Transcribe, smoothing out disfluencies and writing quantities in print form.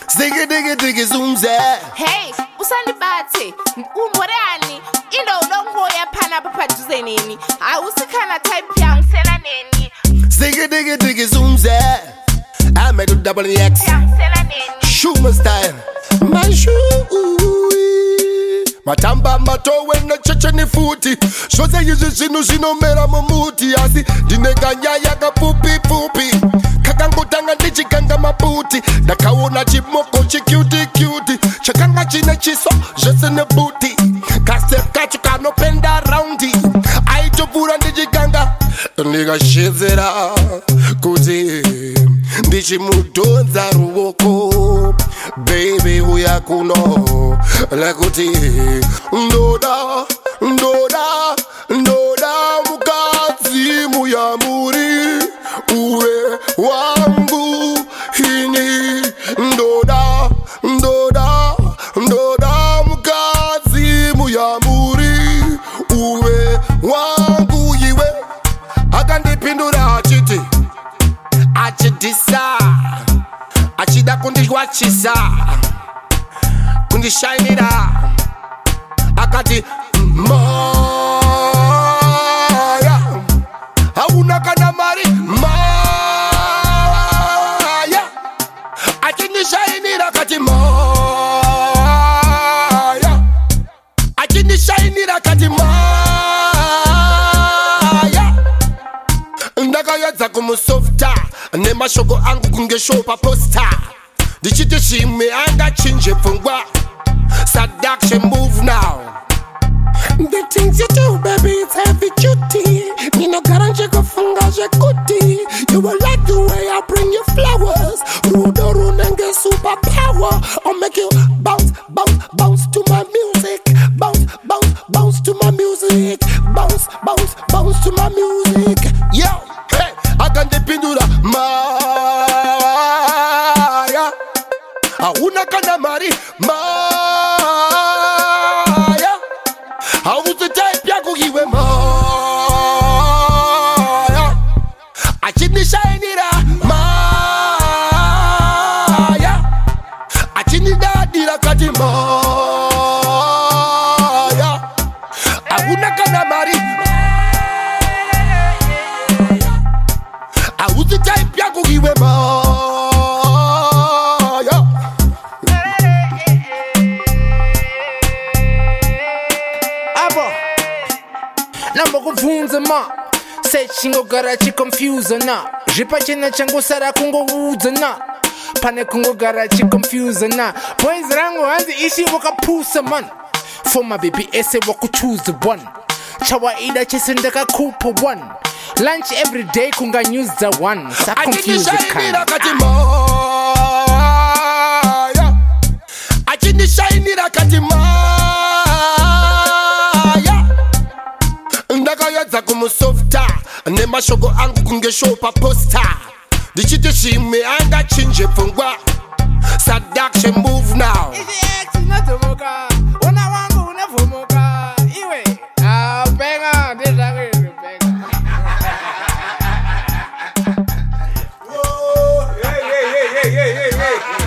Ziggy diggy diggy zoomze. Hey, usani bate. Umorani. Indo longo ya pana papa juzenini. Usikana type ya msela neni. Ziggy diggy diggy zoomze. I made a double X. Shoe style. My shoe. Matamba matowe na cheche ni futi. Shoze yizi zinu mera mumuti. Asi dineganya yaka pupi. Kakangu tanga ndichi kanga maputi. Nakawona chimoko chicuti. Chakanga chine chiso, jese ne booty. Kastep kachuka no penda roundi. Aichopura ndichi kanga. Nigga shizera kuti ndichi mudonza ruoko. Baby uya kuno lekuti ndoda mukazi muyamuri uwe wangu hini ndoda mukazi muyamuri uwe wangu yiwe akandipindura achiti achidisa achida kundiwachisa kundishainira akati maya hauna kana mari maya akinishainira akati maya akinishainira akati maya ndakayedza kumusofta nemashoko angu kungeshopa posta ndichiti chimwe angachinje pfungwa seduction move now. The things you do, baby, it's heavy duty. Nino garanje kufunga jekuti. You will like the way I bring you flowers. Rudo nenge superpower. I'll make you bounce to my music. Bounce to my music. Bounce to my music. Yo, hey, I can't depend on that. Maya, una kana mari Maya. How was the type ya kugiwe Maya? Achini shainira Maya. Achini dadira kati Maya. Una kana mari How was the type ya kugiwe Maya? Vunza ma say chingo gara chi confuse na jipa chena changu sara kungo wudza na pane kungo gara chi confuse na boys rango hanzi ishi waka pusa man for my baby ese waku choose one chawa ida chisindaka kupa one lunch every day kunga news the one sa confuse kan achini shainira kati ndakayedza kumusofta nemashoko angu kungeshopa posta ndichiti chimwe angachinje pfungwa seduction move now. Benga